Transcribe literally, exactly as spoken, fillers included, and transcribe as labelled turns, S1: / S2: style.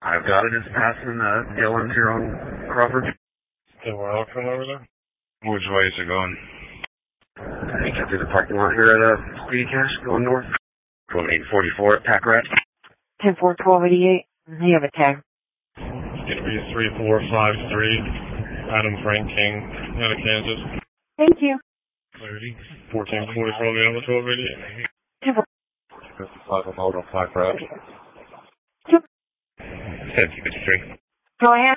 S1: I've got it. It's passing uh, Dylan here on Crawford.
S2: Okay, we're all coming over there? Which way is it going?
S1: I got through the parking lot here at uh, Speedy Cash going north. Going eight forty-four at Pack Rat.
S3: ten four twelve eighty-eight. You have a tag.
S2: It's going to be three four five three. Adam Frank King out of Kansas.
S3: Thank you.
S2: Clarity. fourteen forty-four on the other twelve eighty-eight.
S3: ten four.
S2: fifty-five on hold on five Rat.
S3: Two.
S1: seventy fifty-three.
S3: Go ahead.